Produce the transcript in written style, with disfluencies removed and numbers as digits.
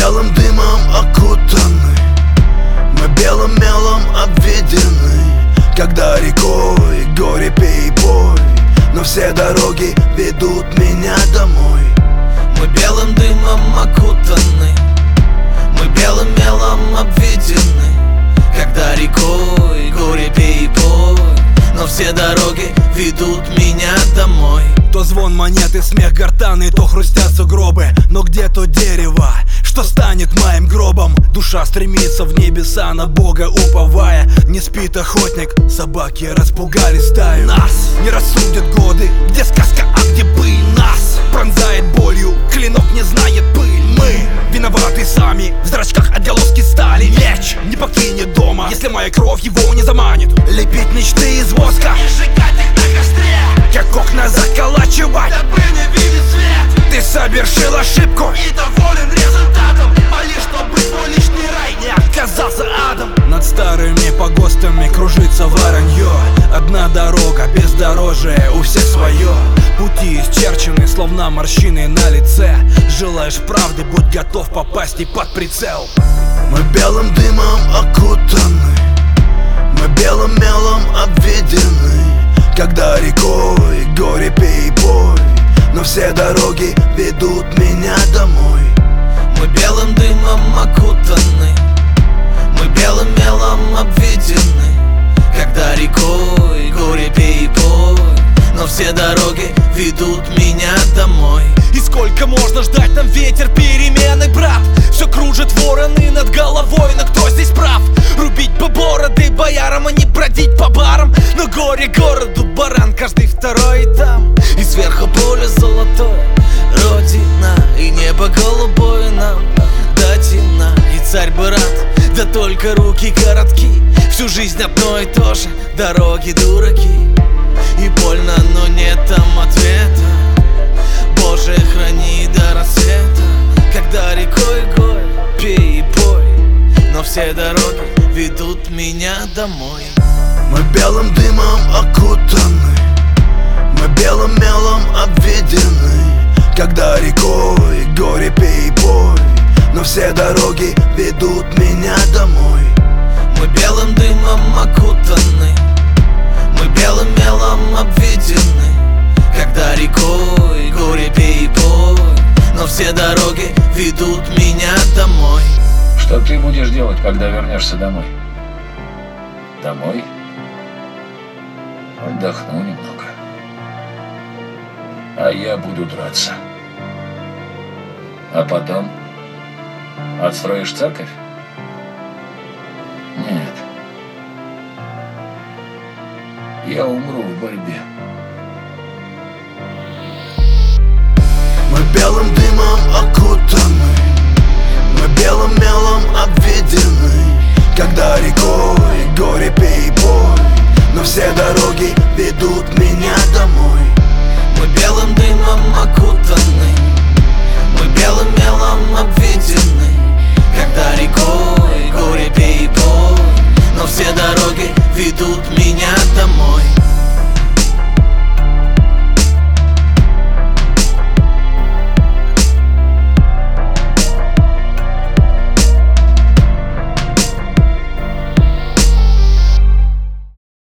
белым дымом окутаны, мы белым мелом обведены. Когда рекой горе пей бой, но все дороги ведут меня домой. Мы белым дымом окутаны, мы белым мелом обведены. Когда рекой горе пей бой, но все дороги ведут меня домой. То звон монеты, смех гортаны, то хрустят сугробы. Но где то дерево, что станет моим гробом? Душа стремится в небеса, на Бога уповая. Не спит охотник, собаки распугали стаю. Нас не рассудят годы, где сказка, а где быль. Нас пронзает болью, клинок не знает пыль. Мы виноваты сами, в зрачках отголоски стали. Меч не покинет дома, если моя кровь его не заманит. Лепить мечты из воска И сжигать их на костре, как окна заколачивать, дабы не видеть свет. ты совершил ошибку И доволен результатом, молись, чтобы твой личный рай не оказался адом. Над старыми погостами кружится воронье. Одна дорога, бездорожие, у всех свое. Пути исчерчены, словно морщины на лице. Желаешь правды, будь готов попасть и под прицел. Мы белым дымом окутаны, мы белым мелом обведены. Когда рекой горе пей бой, но все дороги ведут меня домой. Мы белым дымом окутаны, мы белым мелом обведены. Когда рекой горе пей бой, но все дороги ведут меня домой. И сколько можно ждать, нам ветер перемены, брат? Все кружит вороны над головой, но кто здесь прав? Рубить по бороды боярам, а не бродить по барам. Но горе городу баран, каждый второй там. И сверху поле золотое, родина, и небо голубое нам до темна. И царь бы рад, да только руки коротки. Всю жизнь одно и то же, дороги дураки. И больно, но нет там ответа. Боже, храни до рассвета. Когда рекой горе пей и пой, но все дороги ведут меня домой. Мы белым дымом окутаны, мы белым мелом обведены. Когда рекой горе пей бой, но все дороги ведут меня домой. Мы белым дымом окутаны, мы белым мелом обведены. Когда рекой горе пей бой, но все дороги ведут меня домой. Что ты будешь делать, когда вернешься домой? Домой? Отдохну немного. А я буду драться. А потом? Отстроишь церковь? Нет. Я умру в борьбе. Мы белым дымом окутаны, мы белым мелом обведены. Когда рекой горе пей бой, но все дороги ведут меня домой. Мы белым дымом окутаны, мы белым мелом обведены. Когда рекой горе пей бой, но все дороги ведут меня